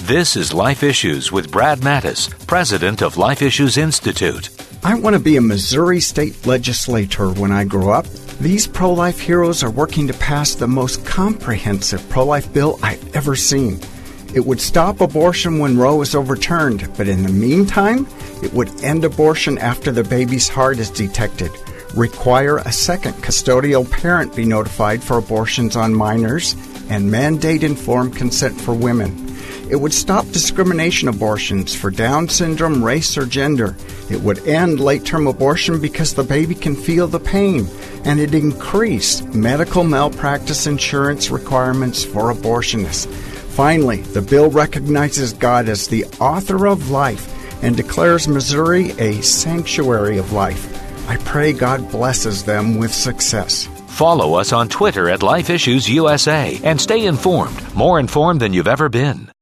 This is Life Issues with Brad Mattis, president of Life Issues Institute. I want to be a Missouri state legislator when I grow up. These pro-life heroes are working to pass the most comprehensive pro-life bill I've ever seen. It would stop abortion when Roe is overturned, but in the meantime, it would end abortion after the baby's heart is detected, require a second custodial parent be notified for abortions on minors, and mandate informed consent for women. It would stop discrimination abortions for Down syndrome, race, or gender. It would end late-term abortion because the baby can feel the pain, and it increase medical malpractice insurance requirements for abortionists. Finally, the bill recognizes God as the author of life and declares Missouri a sanctuary of life. I pray God blesses them with success. Follow us on Twitter at Life Issues USA and stay informed, more informed than you've ever been.